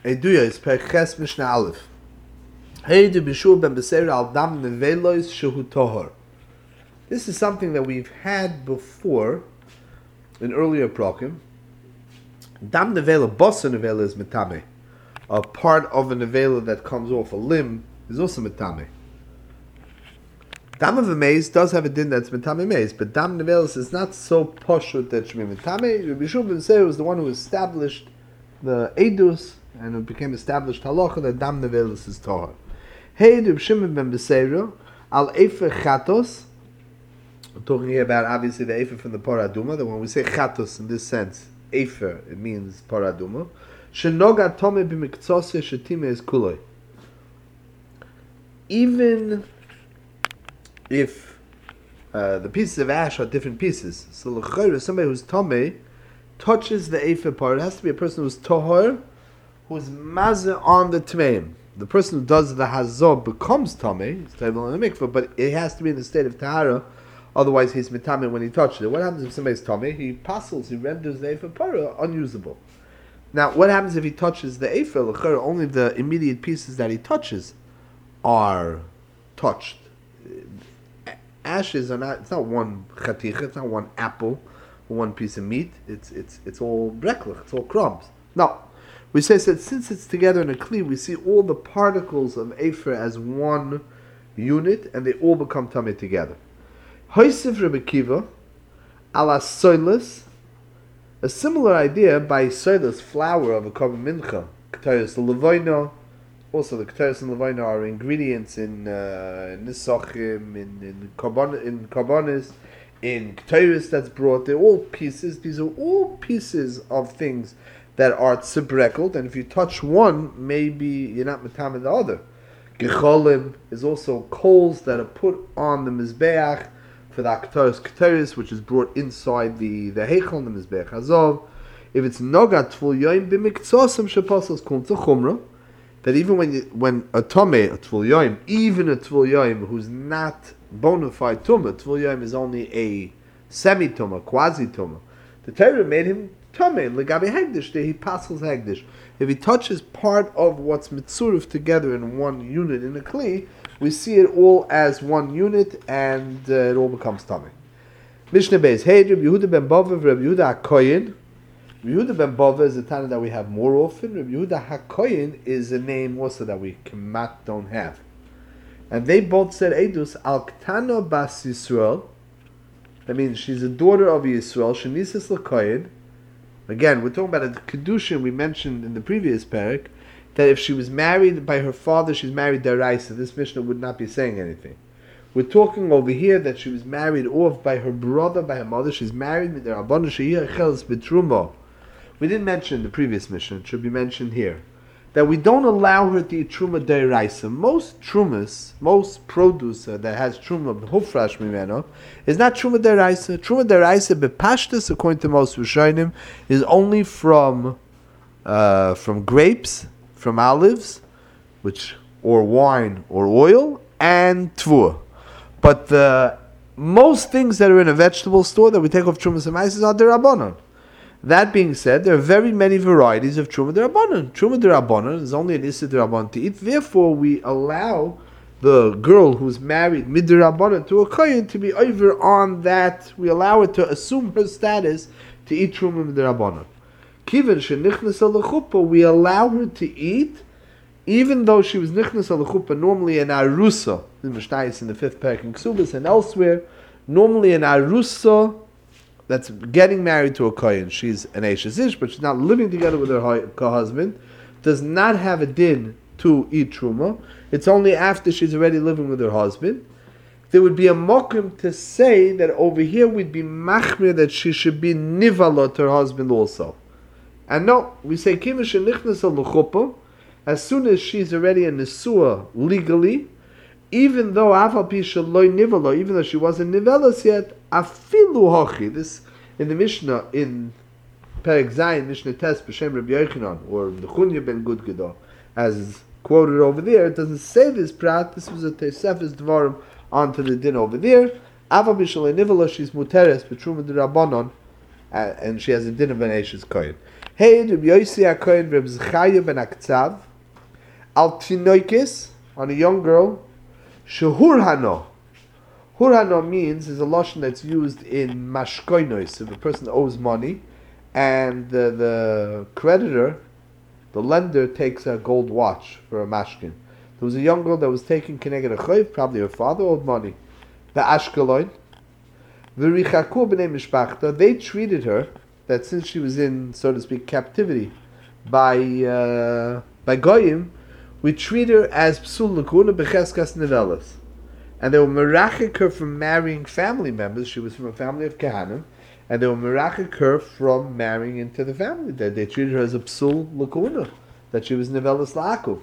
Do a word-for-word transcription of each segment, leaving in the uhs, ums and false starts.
Eduya is Perches Mishnah Aleph. Hey du bishur ben beseir al dam nevelois shehu tohor. This is something that we've had before in earlier prokim. Dam nevela, bossa nevela is metame. A part of a nevela that comes off a limb is also metame. Dam of a maze does have a din that's metame maze, but dam nevelis is not so poshut that should be metame. Rabbi Yeshua ben Beseir was the one who established the edus, and it became established halacha that dam nevelis is tahor. Hey, Rabbi Shimon ben Beseir al efer chatos. I'm talking here about obviously the efer from the paraduma. That when we say chatos in this sense, efer it means paraduma. Shenoga tome b'miktzose shetime is kuloi. Even if uh, the pieces of ash are different pieces, so l'chayr, somebody who's tamei touches the efer part, it has to be a person who's tahor, who's mazeh on the tmeim. The person who does the hazor becomes tamei, it's table in the mikveh, but it has to be in the state of tahara, otherwise he's mitamei when he touches it. What happens if somebody's tamei? He passes, he renders the efer para unusable. Now, what happens if he touches the efer? L'chayr, only the immediate pieces that he touches are touched. Ashes are not. It's not one chaticha. It's not one apple, or one piece of meat. It's it's it's all breklich. It's all crumbs. No, we say that since it's together in a kli, we see all the particles of efer as one unit, and they all become tamei together. Hoisif Rebbe Kiva, ala soilus, a similar idea by soilus, flour of a korban mincha, ketayos levoino. Also, the Keteris and Levina are ingredients in uh, Nisachim, in in carbon, in carbonis, in Keteris that's brought. They're all pieces. These are all pieces of things that are tzibrekled, and if you touch one, maybe you're not metam the other. Gecholim is also coals that are put on the mizbeach for the Keteris Keteris, which is brought inside the the heichal, the mizbeach hazov. If it's nogat tvul yoim b'miktzosem shepasos kum tzachumra. That even when you, when a tomei, a tvul yoim, even a tvul yoim who's not bona fide tumah, tvul yoim is only a semi tumah, quasi tumah. The Torah made him tomei legabe hegdish. He passes hegdish. If he touches part of what's mitzuruf together in one unit in a kli, we see it all as one unit, and uh, it all becomes tomei. Mishnah Beis. Hey, Rabbi Yehuda ben Bava, Rabbi Yehuda HaKoyin. Rabbi Yehuda ben Bava is a Tana that we have more often. Rabbi Yehuda HaKoyin is a name also that we kemat don't have. And they both said Eidus al Ktana bas Yisrael. That means she's a daughter of Yisrael. Shenisis l'Koyin. Again, we're talking about a kedushin we mentioned in the previous parak, that if she was married by her father, she's married deraisa. This Mishnah would not be saying anything. We're talking over here that she was married off by her brother, by her mother. She's married with the Rabbanu Sheyir Cheles B'Truma. We didn't mention in the previous mission, it should be mentioned here, that we don't allow her to eat truma deiraisa. Most trumas, most produce uh, that has truma hufrash mimeno, is not truma deiraisa. Truma deiraisa bepashtus, according to most Rishonim, is only from uh, from grapes, from olives, which or wine or oil, and tvur. But the most things that are in a vegetable store that we take off trumas and maises are derabanan. That being said, there are very many varieties of Truma D'Rabbanan. Truma D'Rabbanan is only an Issa D'Rabbanan to eat. Therefore, we allow the girl who's married Mid D'Rabbanan to a Kohen to be over on that. We allow her to assume her status to eat Truma D'Rabbanan. Kivan Shenichnas Al-Chuppah, we allow her to eat, even though she was Nichnas Al-Chuppah, normally an Arusa, in Mishnayos in the fifth parak in Ksubas and elsewhere, normally an Arusa, that's getting married to a kohen. She's an Eishes Ish, but she's not living together with her husband, does not have a din to eat truma. It's only after she's already living with her husband. There would be a mokum to say that over here we'd be machmir that she should be nivala to her husband also. And no, we say kivish nichnas al-chuppah, as soon as she's already a nesua legally, even though Afal Pisha loy nivela, even though she wasn't nivelas yet, afilu hochi. This in the Mishnah in Perek Zayin Mishnah Tes B'Shem Rabbi Yochanan or the Chunya ben Gudgedah, as quoted over there. It doesn't say this prat. This was a Tosefes Dvarim onto the din over there. Afal Pisha loy nivela, she's muteres b'truma d'Rabbanon, and she has a din of an Eishes Kohen. Hey, Rabbi Yossi HaKohen, Rabbi Zechariah ben Akzav, al tinoikis, on a young girl, shehur hano. Hur hano means, is a lotion that's used in mashkoinos, if a person owes money, and the, the creditor, the lender, takes a gold watch for a mashkin. There was a young girl that was taking keneged a chayv, probably her father owed money. The Ashkelon, v'richaku b'nei mishpachta, they treated her, that since she was in, so to speak, captivity, by uh, by goyim, we treat her as psul l'kuna b'cheskas nevelas. And they were merachik her from marrying family members. She was from a family of Kehanim, and they were merachik her from marrying into the family. They, they treated her as a psul l'kuna, that she was nevelas la'akuv.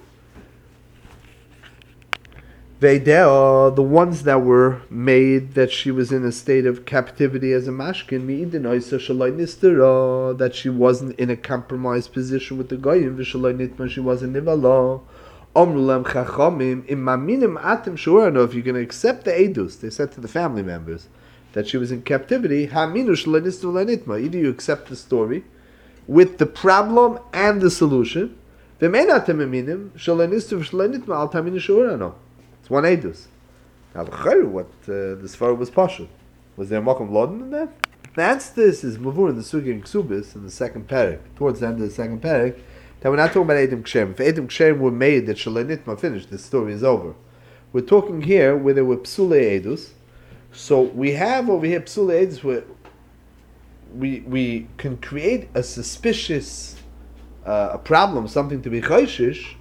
Veideo, the ones that were made that she was in a state of captivity as a mashkin, mi'idin oisa shaloi nistera, that she wasn't in a compromised position with the goyim, v'shaloi nitma, she wasn't nivala. Omrulem chachamim imaminim atim shuarno. If you're going to accept the edus, they said to the family members that she was in captivity. Haminu shaloi nistera nitma. Either you accept the story with the problem and the solution. V'meinatim aminim shaloi nistera v'shaloi nitma al taminu shuarno. It's one edus. Now, what uh, the Sfar was pashut. Was there Mokum Loden in that? The answer to this is Mavur in the Sugi and Ksubis in the second parak, towards the end of the second parak, that we're not talking about Edom Kshem. If Edom Kshem were made that Shalei Nitma finished, this story is over. We're talking here where there were Psule Edus. So we have over here Psule Edus where we, we can create a suspicious uh, a problem, something to be chayshish,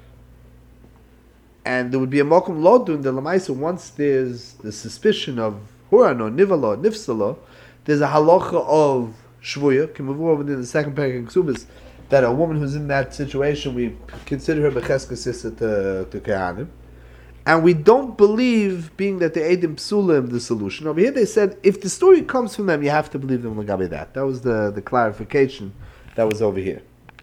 and there would be a mokum lodun in the lamaisa. Once there's the suspicion of hurano, nivala, nifsala, there's a halacha of shvuya. Can move over in the second paragraph in Ksubis that a woman who's in that situation, we consider her becheska sister to to kehanim, and we don't believe, being that the edim psulim, the solution. Over here they said if the story comes from them, you have to believe them lagabe that. That was the the clarification that was over here.